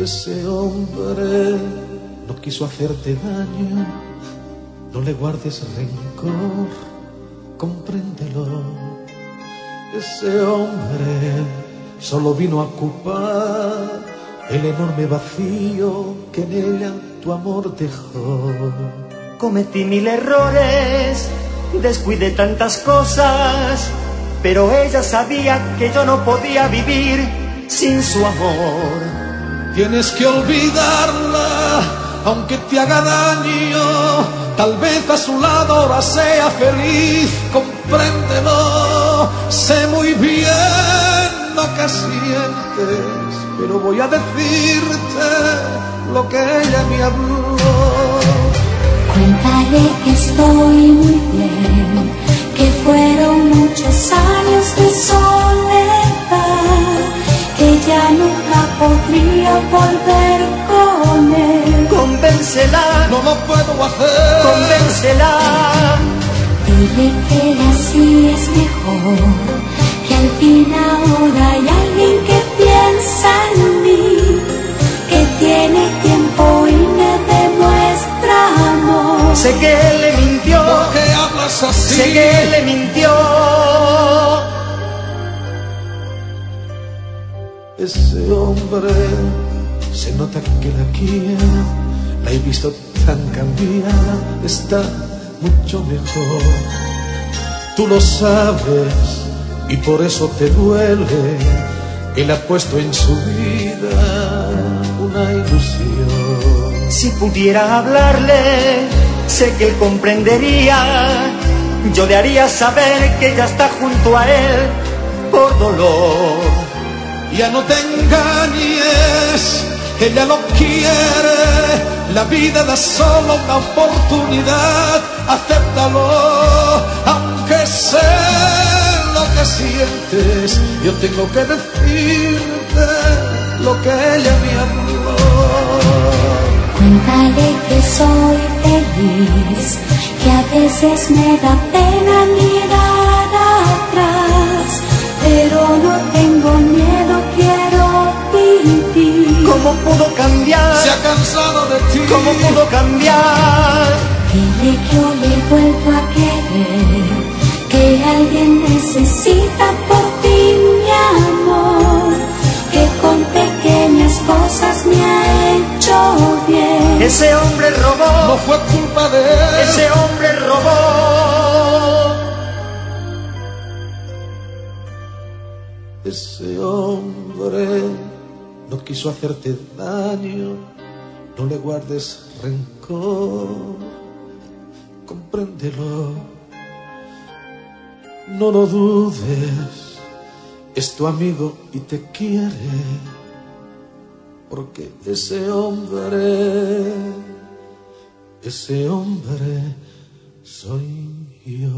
Ese hombre no quiso hacerte daño, no le guardes rencor, compréndelo. Ese hombre solo vino a ocupar el enorme vacío que en ella tu amor dejó. Cometí 1000 errores, descuidé tantas cosas, pero ella sabía que yo no podía vivir sin su amor. Tienes que olvidarla, aunque te haga daño. Tal vez a su lado ahora sea feliz, compréndelo. Sé muy bien lo que sientes, pero voy a decirte lo que ella me habló. Cuéntale que estoy muy bien, que fueron muchos años de soledad, que ya nunca podría volver con él. Convéncela, No lo puedo hacer. convéncela. Dile que así es mejor, que al fin ahora hay alguien que piensa en mí, que tiene tiempo y me demuestra amor. Sé que él le mintió, ¿Por qué hablas así? sé que él le mintió. Ese hombre se nota que la quiere, la he visto tan cambiada, está mucho mejor. Tú lo sabes y por eso te duele. Él ha puesto en su vida una ilusión. Si pudiera hablarle, sé que él comprendería. Yo le haría saber que ella está junto a él por dolor. Ya no te engañes, ella lo quiere. La vida da solo una oportunidad, acéptalo. Aunque sé lo que sientes, yo tengo que decirte lo que ella me habló. Cuéntale que soy feliz, que a veces me da pena mirar atrás, pero no tengo miedo, quiero vivir. ¿Cómo pudo cambiar? Se ha cansado de ti. ¿Cómo pudo cambiar? Dile que yo le he vuelto a querer, que alguien necesita por ti mi amor, que con pequeñas cosas me ha hecho bien. Ese hombre robó, No fue culpa de él. ese hombre robó. Ese hombre no quiso hacerte daño, no le guardes rencor, compréndelo, no lo dudes, es tu amigo y te quiere, porque ese hombre soy yo.